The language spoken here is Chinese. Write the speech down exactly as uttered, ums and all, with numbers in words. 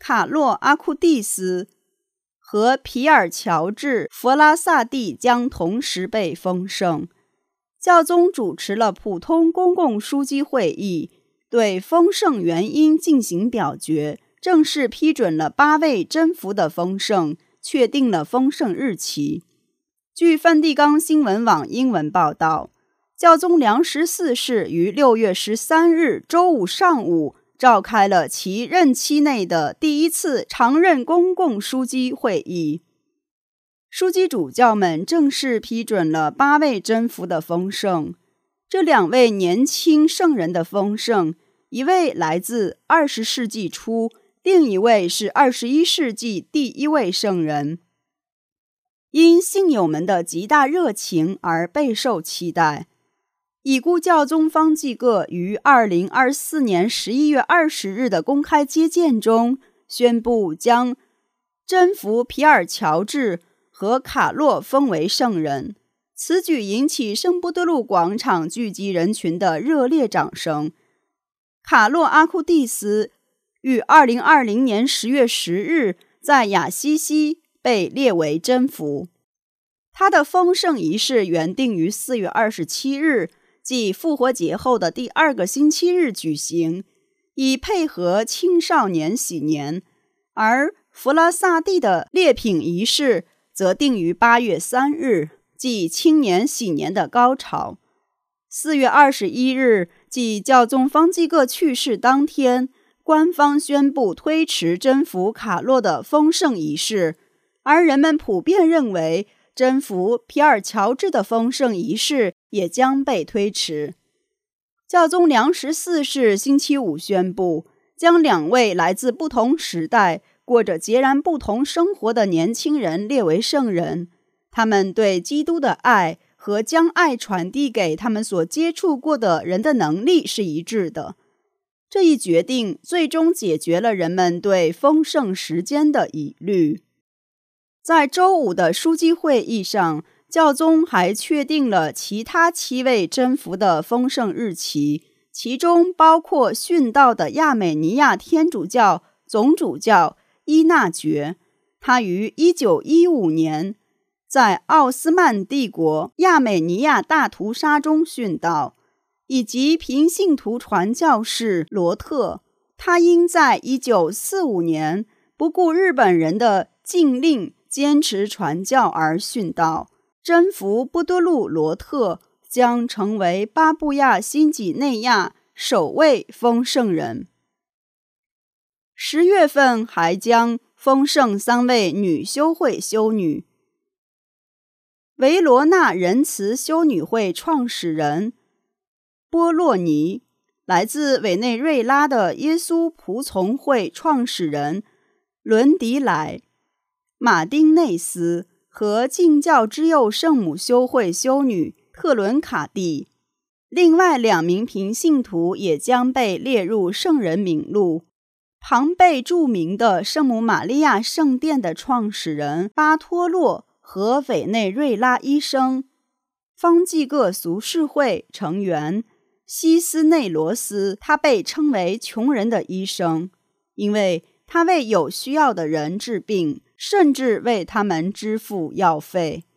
卡洛阿库蒂斯和皮尔乔治弗拉萨蒂将同时被封圣。教宗主持了普通公共枢机会议，对封圣原因进行表决，正式批准了八位真福的封圣，确定了封圣日期。据梵蒂冈新闻网英文报道，教宗良十四世于六月十三日周五上午召开了其任期内的第一次常任公共枢机会议。枢机主教们正式批准了八位真福的封圣。这两位年轻圣人的封圣，一位来自二十世纪初，另一位是二十一世纪第一位圣人，因信友们的极大热情而备受期待。已故教宗方济各于二零二四年十一月二十日的公开接见中宣布，将真福皮尔乔治和卡洛封为圣人。此举引起圣波多禄广场聚集人群的热烈掌声。卡洛阿库蒂斯于二零二零年十月十日在亚西西被列为真福。他的封圣仪式原定于四月二十七日，即复活节后的第二个星期日举行，以配合青少年喜年，而弗拉萨蒂的列品仪式则定于八月三日，即青年喜年的高潮。四月二十一日，即教宗方济各去世当天，官方宣布推迟真福卡洛的封圣仪式，而人们普遍认为真福皮尔乔治的封圣仪式也将被推迟。教宗良十四世星期五宣布，将两位来自不同时代、过着截然不同生活的年轻人列为圣人。他们对基督的爱和将爱传递给他们所接触过的人的能力是一致的。这一决定最终解决了人们对封圣时间的疑虑。在周五的枢机会议上，教宗还确定了其他七位真福的封圣日期，其中包括殉道的亚美尼亚天主教总主教伊纳爵，他于一九一五年在奥斯曼帝国亚美尼亚大屠杀中殉道，以及平信徒传教士罗特，他因在一九四五年不顾日本人的禁令坚持传教而殉道。真福波多禄罗特将成为巴布亚新几内亚首位封圣人。十月份还将封圣三位女修会修女：维罗纳仁慈修女会创始人波洛尼，来自委内瑞拉的耶稣仆从会创始人伦迪莱、马丁内斯和敬教之佑圣母修会修女特伦卡蒂。另外两名平信徒也将被列入圣人名录：庞贝著名的圣母玛利亚圣殿的创始人巴托洛和委内瑞拉医生，方济各俗世会成员西斯内罗斯，他被称为穷人的医生，因为他为有需要的人治病，甚至为他们支付药费。